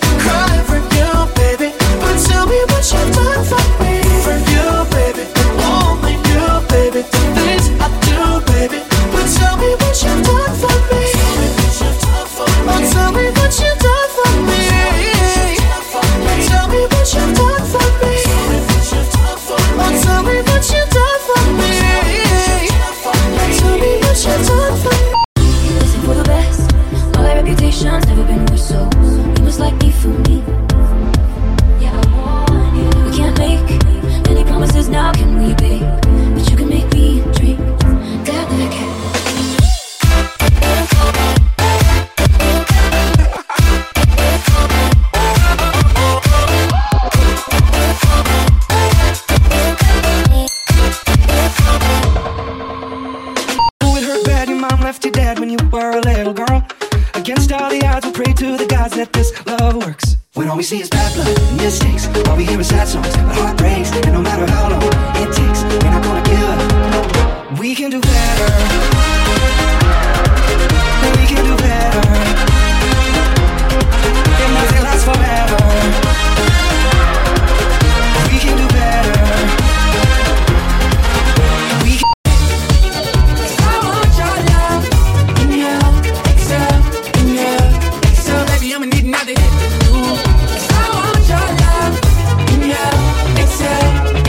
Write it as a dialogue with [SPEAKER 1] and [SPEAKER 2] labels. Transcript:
[SPEAKER 1] cry for you, baby. But tell me what you've done for me. For you, baby, only you, baby. The things I do, baby. But tell me what you've done for me. Oh, tell me what you've done for me. Tell me what you've done for me. Oh, tell me what you've done for me. Tell me what you've done for me.
[SPEAKER 2] Listen for the best. All their reputation's never been worse, so you must like me for me. Yeah, I want you. We can't make any promises now, can we, babe? But you can make me dream. That I can.
[SPEAKER 3] Left you dead when you were a little girl. Against all the odds, we pray to the gods that this love works. When all we see is bad blood and mistakes, all we hear is sad songs, but heart breaks. And no matter how long it takes, we're not gonna give up. We can do better. We can do better. And nothing lasts forever. We can do better. We can.
[SPEAKER 4] I'ma need another hit. I want your love, yeah, except